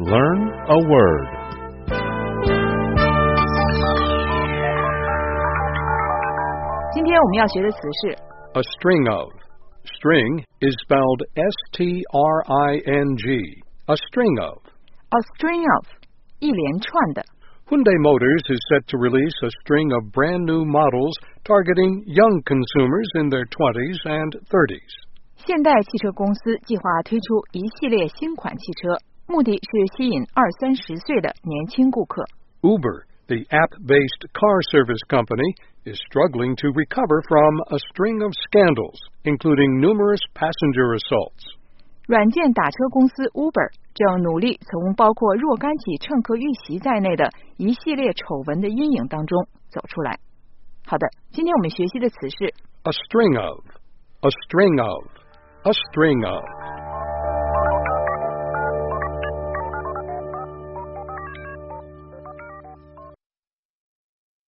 Learn a word. A string of. String is spelled S-T-R-I-N-G. A string of. A string of. 一连串的。 Hyundai Motors is set to release a string of brand new models targeting young consumers in their 20s and 30s. 现代汽车公司计划推出一系列新款汽车，目的是吸引20-30岁的年轻顾客。 Uber, the app-based car service company, is struggling to recover from a string of scandals, including numerous passenger assaults. 软件打车公司 Uber 正努力从包括若干起乘客遇袭在内的一系列丑闻的阴影当中走出来。好的，今天我们学习的词是 a string of, a string of, a string of.